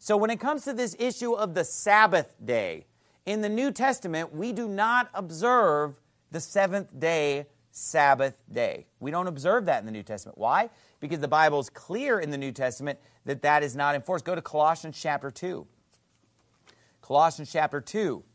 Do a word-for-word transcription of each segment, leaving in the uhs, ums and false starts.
So when it comes to this issue of the Sabbath day, in the New Testament, we do not observe the seventh day Sabbath day. We don't observe that in the New Testament. Why? Because the Bible is clear in the New Testament that that is not enforced. Go to Colossians chapter two. Colossians chapter two.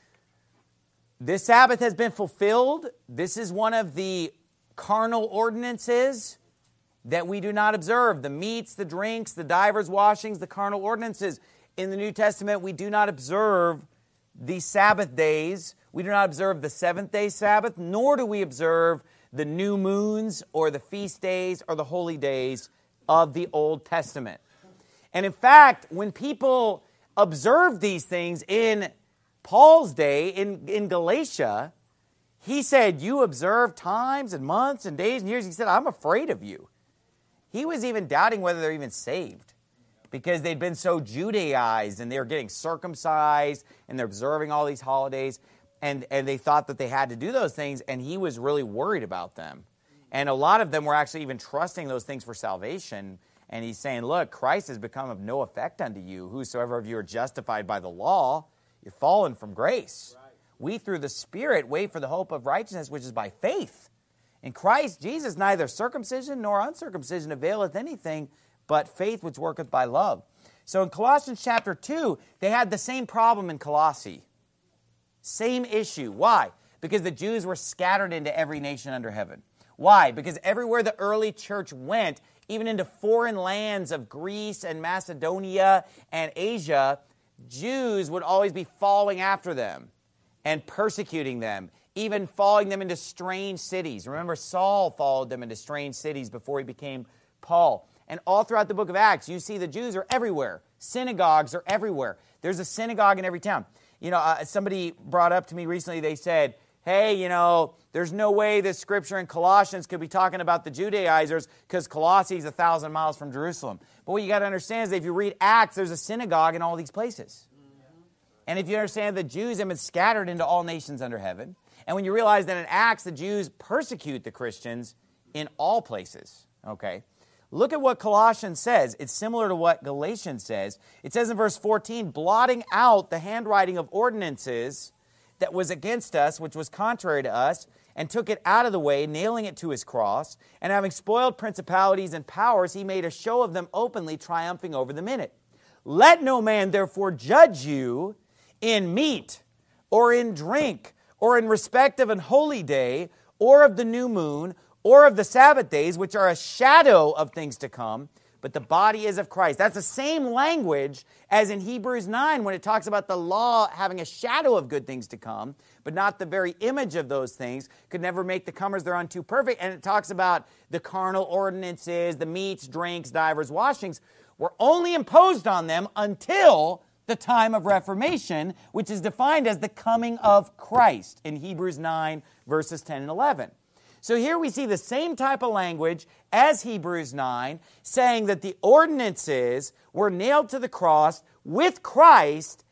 This Sabbath has been fulfilled. This is one of the carnal ordinances that we do not observe. The meats, the drinks, the divers washings, the carnal ordinances. In the New Testament, we do not observe the Sabbath days. We do not observe the seventh day Sabbath, nor do we observe the new moons or the feast days or the holy days of the Old Testament. And in fact, when people observed these things in Paul's day, in, in Galatia, he said, you observe times and months and days and years. He said, I'm afraid of you. He was even doubting whether they're even saved because they'd been so Judaized and they were getting circumcised and they're observing all these holidays. And, and they thought that they had to do those things, and he was really worried about them. And a lot of them were actually even trusting those things for salvation. And he's saying, look, Christ has become of no effect unto you. Whosoever of you are justified by the law, you're fallen from grace. Right. We, through the Spirit, wait for the hope of righteousness, which is by faith. In Christ Jesus, neither circumcision nor uncircumcision availeth anything, but faith which worketh by love. So in Colossians chapter two, they had the same problem in Colossae. Same issue. Why? Because the Jews were scattered into every nation under heaven. Why? Because everywhere the early church went, even into foreign lands of Greece and Macedonia and Asia, Jews would always be following after them and persecuting them, even following them into strange cities. Remember, Saul followed them into strange cities before he became Paul. And all throughout the book of Acts, you see the Jews are everywhere. Synagogues are everywhere. There's a synagogue in every town. You know, uh, somebody brought up to me recently, they said, hey, you know, there's no way this scripture in Colossians could be talking about the Judaizers because Colossae is a thousand miles from Jerusalem. But what you got to understand is that if you read Acts, there's a synagogue in all these places. Mm-hmm. And if you understand the Jews have been scattered into all nations under heaven, and when you realize that in Acts, the Jews persecute the Christians in all places, okay? Look at what Colossians says. It's similar to what Galatians says. It says in verse fourteen, blotting out the handwriting of ordinances that was against us, which was contrary to us, and took it out of the way, nailing it to his cross. And having spoiled principalities and powers, he made a show of them openly, triumphing over them in it. Let no man therefore judge you in meat, or in drink, or in respect of an holy day, or of the new moon, or of the Sabbath days, which are a shadow of things to come, but the body is of Christ. That's the same language as in Hebrews nine when it talks about the law having a shadow of good things to come, but not the very image of those things, could never make the comers thereunto perfect. And it talks about the carnal ordinances, the meats, drinks, divers, washings, were only imposed on them until the time of Reformation, which is defined as the coming of Christ in Hebrews nine, verses ten and eleven. So here we see the same type of language as Hebrews nine, saying that the ordinances were nailed to the cross with Christ,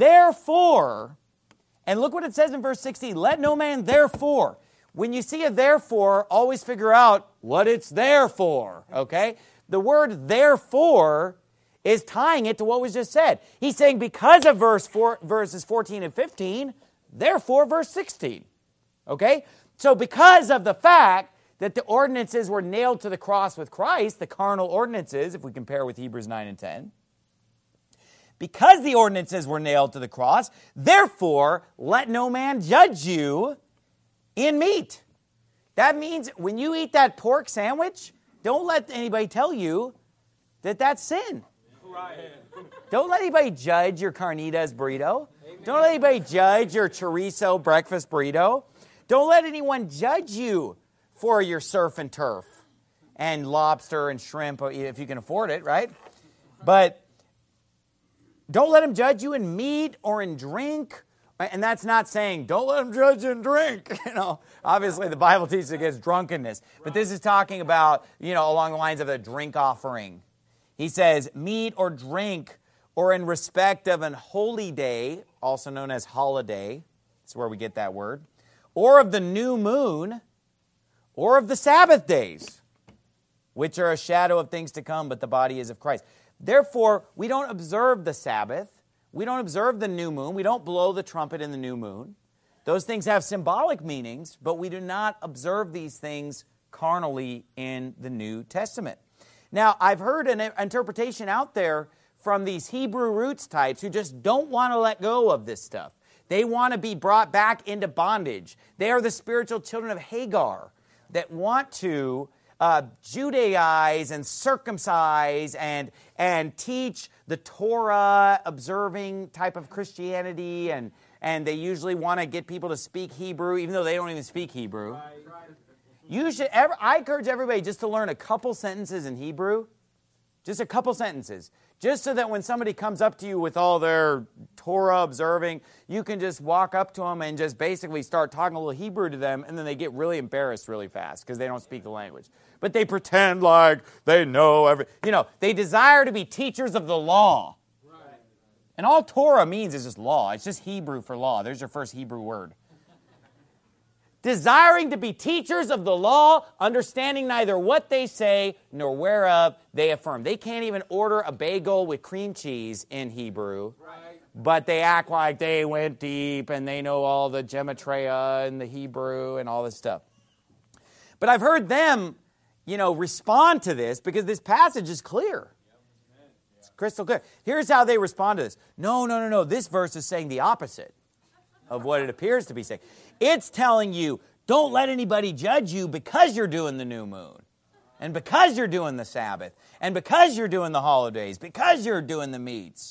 therefore, and look what it says in verse sixteen, let no man therefore. When you see a therefore, always figure out what it's there for, okay? The word therefore is tying it to what was just said. He's saying because of verse four, verses fourteen and fifteen, therefore verse sixteen, okay? So because of the fact that the ordinances were nailed to the cross with Christ, the carnal ordinances, if we compare with Hebrews nine and ten, because the ordinances were nailed to the cross, therefore, let no man judge you in meat. That means when you eat that pork sandwich, don't let anybody tell you that that's sin. Right. Don't let anybody judge your carnitas burrito. Amen. Don't let anybody judge your chorizo breakfast burrito. Don't let anyone judge you for your surf and turf and lobster and shrimp if you can afford it, right? But don't let them judge you in meat or in drink. And that's not saying, don't let them judge you in drink. You know, obviously the Bible teaches against drunkenness. But this is talking about, you know, along the lines of a drink offering. He says, meat or drink or in respect of an holy day, also known as holiday. That's where we get that word. Or of the new moon, or of the Sabbath days, which are a shadow of things to come, but the body is of Christ. Therefore, we don't observe the Sabbath. We don't observe the new moon. We don't blow the trumpet in the new moon. Those things have symbolic meanings, but we do not observe these things carnally in the New Testament. Now, I've heard an interpretation out there from these Hebrew roots types who just don't want to let go of this stuff. They want to be brought back into bondage. They are the spiritual children of Hagar that want to uh, Judaize and circumcise and, and teach the Torah-observing type of Christianity, and, and they usually want to get people to speak Hebrew, even though they don't even speak Hebrew. Right. You should ever, I encourage everybody just to learn a couple sentences in Hebrew, just a couple sentences, just so that when somebody comes up to you with all their Torah observing, you can just walk up to them and just basically start talking a little Hebrew to them, and then they get really embarrassed really fast because they don't speak the language. But they pretend like they know every, you know, they desire to be teachers of the law. Right. And all Torah means is just law. It's just Hebrew for law. There's your first Hebrew word. Desiring to be teachers of the law, understanding neither what they say nor whereof they affirm. They can't even order a bagel with cream cheese in Hebrew, right. But they act like they went deep and they know all the gematria and the Hebrew and all this stuff. But I've heard them, you know, respond to this because this passage is clear. It's crystal clear. Here's how they respond to this. No, no, no, no. This verse is saying the opposite of what it appears to be saying. It's telling you, don't let anybody judge you because you're doing the new moon, and because you're doing the Sabbath, and because you're doing the holidays, because you're doing the meats.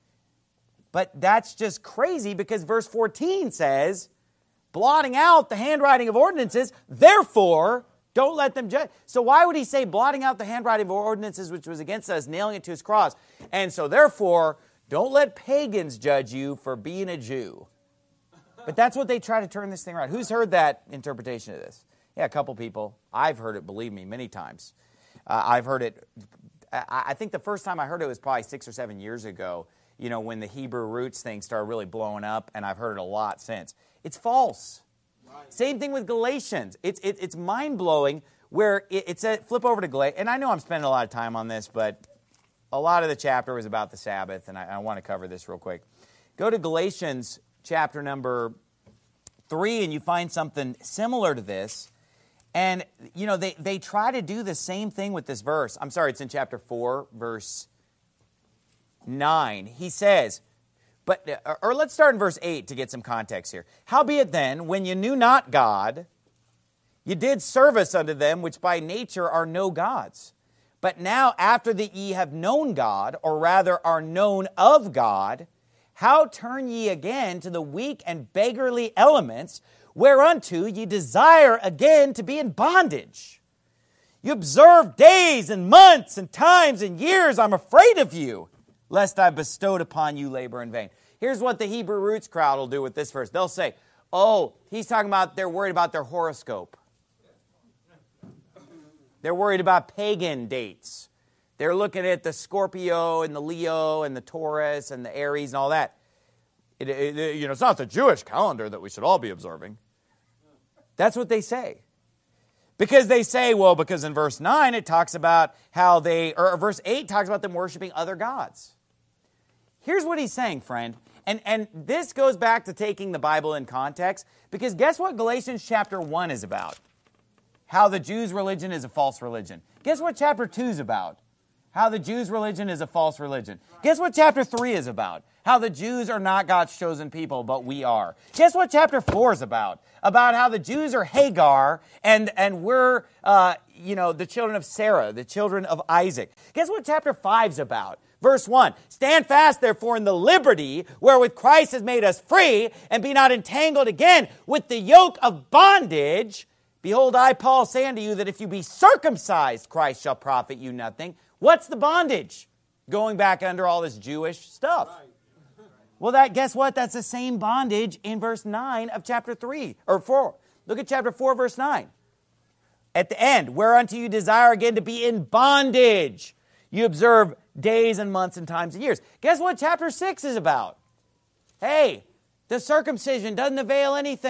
But that's just crazy because verse fourteen says, blotting out the handwriting of ordinances, therefore, don't let them judge. So why would he say blotting out the handwriting of ordinances which was against us, nailing it to his cross? And so therefore, don't let pagans judge you for being a Jew. But that's what they try to turn this thing around. Who's heard that interpretation of this? Yeah, a couple people. I've heard it, believe me, many times. Uh, I've heard it, I, I think the first time I heard it was probably six or seven years ago, you know, when the Hebrew roots thing started really blowing up, and I've heard it a lot since. It's false. Right. Same thing with Galatians. It's it, it's mind-blowing where it, it said, flip over to Galatians, and I know I'm spending a lot of time on this, but a lot of the chapter was about the Sabbath, and I, I want to cover this real quick. Go to Galatians chapter number three, and you find something similar to this. And, you know, they, they try to do the same thing with this verse. I'm sorry, it's in chapter four, verse nine. He says, but, or let's start in verse eight to get some context here. Howbeit then, when you knew not God, you did service unto them which by nature are no gods. But now after that ye have known God, or rather are known of God, how turn ye again to the weak and beggarly elements, whereunto ye desire again to be in bondage? You observe days and months and times and years. I'm afraid of you, lest I bestowed upon you labor in vain. Here's what the Hebrew roots crowd will do with this verse. They'll say, oh, he's talking about they're worried about their horoscope. They're worried about pagan dates. They're looking at the Scorpio and the Leo and the Taurus and the Aries and all that. It, it, you know, it's not the Jewish calendar that we should all be observing. That's what they say. Because they say, well, because in verse nine it talks about how they, or verse eight talks about them worshiping other gods. Here's what he's saying, friend. And, and this goes back to taking the Bible in context. Because guess what Galatians chapter one is about? How the Jews' religion is a false religion. Guess what chapter two is about? How the Jews' religion is a false religion. Guess what chapter three is about? How the Jews are not God's chosen people, but we are. Guess what chapter four is about? About how the Jews are Hagar, and, and we're, uh, you know, the children of Sarah, the children of Isaac. Guess what chapter five is about? Verse one, stand fast, therefore, in the liberty wherewith Christ has made us free, and be not entangled again with the yoke of bondage. Behold, I, Paul, say unto you that if you be circumcised, Christ shall profit you nothing. What's the bondage? Going back under all this Jewish stuff. Right. Well, that guess what? That's the same bondage in verse nine of chapter three, or four. Look at chapter four, verse nine. At the end, whereunto you desire again to be in bondage. You observe days and months and times and years. Guess what chapter six is about? Hey, the circumcision doesn't avail anything.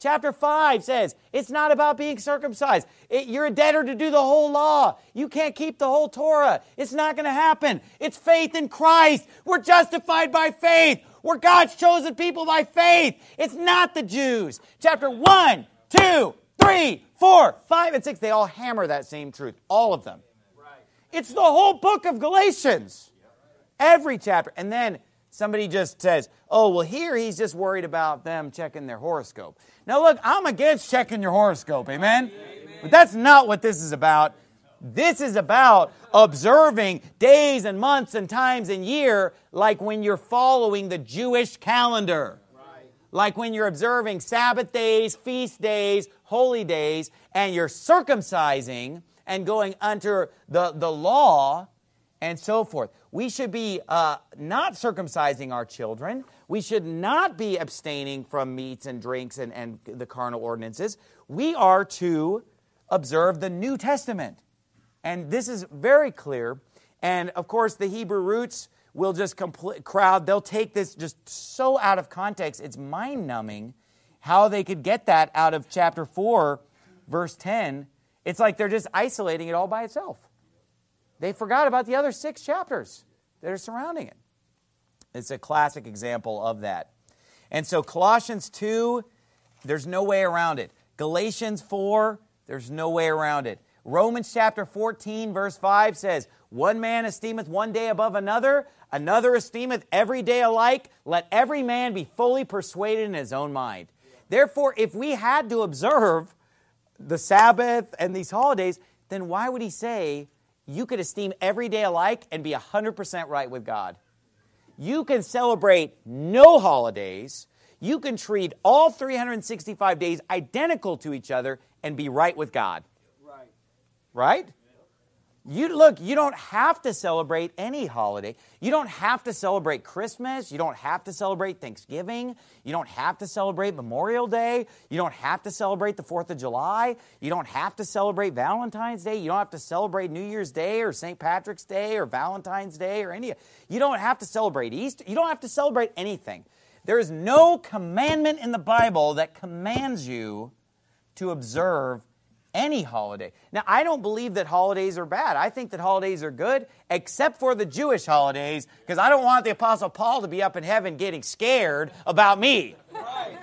Chapter five says it's not about being circumcised. It, you're a debtor to do the whole law. You can't keep the whole Torah. It's not going to happen. It's faith in Christ. We're justified by faith. We're God's chosen people by faith. It's not the Jews. Chapter one, two, three, four, five, and six, they all hammer that same truth. All of them. It's the whole book of Galatians. Every chapter. And then somebody just says, oh, well, here he's just worried about them checking their horoscope. Now, look, I'm against checking your horoscope, amen? Amen? But that's not what this is about. This is about observing days and months and times and year like when you're following the Jewish calendar. Right. Like when you're observing Sabbath days, feast days, holy days, and you're circumcising and going under the, the law and so forth. We should be uh, not circumcising our children. We should not be abstaining from meats and drinks and, and the carnal ordinances. We are to observe the New Testament. And this is very clear. And, of course, the Hebrew roots will just complete, crowd, they'll take this just so out of context. It's mind-numbing how they could get that out of chapter four, verse ten. It's like they're just isolating it all by itself. They forgot about the other six chapters that are surrounding it. It's a classic example of that. And so Colossians two, there's no way around it. Galatians four, there's no way around it. Romans chapter fourteen, verse five says, one man esteemeth one day above another, another esteemeth every day alike. Let every man be fully persuaded in his own mind. Therefore, if we had to observe the Sabbath and these holidays, then why would he say you could esteem every day alike and be one hundred percent right with God? You can celebrate no holidays. You can treat all three hundred sixty-five days identical to each other and be right with God. Right. Right? You look, you don't have to celebrate any holiday. You don't have to celebrate Christmas. You don't have to celebrate Thanksgiving. You don't have to celebrate Memorial Day. You don't have to celebrate the fourth of July. You don't have to celebrate Valentine's Day. You don't have to celebrate New Year's Day or Saint Patrick's Day or Valentine's Day or any. You don't have to celebrate Easter. You don't have to celebrate anything. There is no commandment in the Bible that commands you to observe any holiday. Now, I don't believe that holidays are bad. I think that holidays are good, except for the Jewish holidays, because I don't want the Apostle Paul to be up in heaven getting scared about me. Right.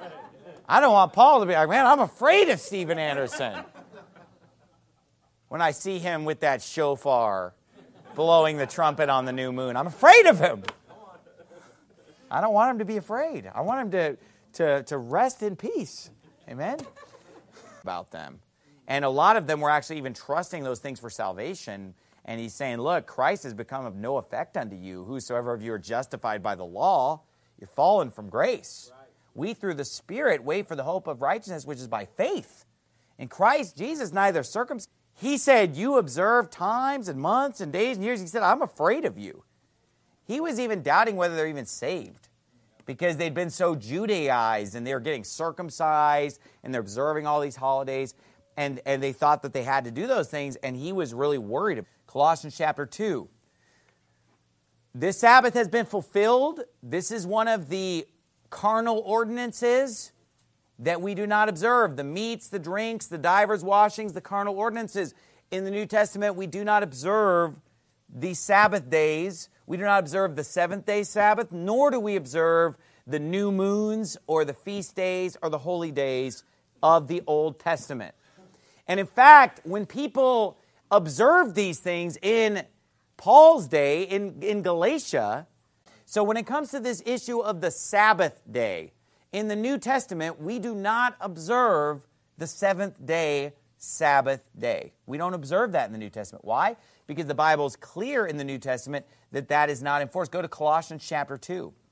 I don't want Paul to be like, man, I'm afraid of Steven Anderson. When I see him with that shofar blowing the trumpet on the new moon, I'm afraid of him. I don't want him to be afraid. I want him to, to, to rest in peace. Amen? About them. And a lot of them were actually even trusting those things for salvation. And he's saying, look, Christ has become of no effect unto you. Whosoever of you are justified by the law, you're fallen from grace. Right. We, through the Spirit, wait for the hope of righteousness, which is by faith. In Christ Jesus, neither circumcised. He said, you observe times and months and days and years. He said, I'm afraid of you. He was even doubting whether they're even saved, because they'd been so Judaized and they were getting circumcised and they're observing all these holidays. And, and they thought that they had to do those things, and he was really worried. Colossians chapter two. This Sabbath has been fulfilled. This is one of the carnal ordinances that we do not observe. The meats, the drinks, the divers washings, the carnal ordinances. In the New Testament, we do not observe the Sabbath days. We do not observe the seventh-day Sabbath, nor do we observe the new moons or the feast days or the holy days of the Old Testament. And in fact, when people observed these things in Paul's day, in, in Galatia, so when it comes to this issue of the Sabbath day, in the New Testament, we do not observe the seventh-day Sabbath day. We don't observe that in the New Testament. Why? Because the Bible is clear in the New Testament that that is not enforced. Go to Colossians chapter two.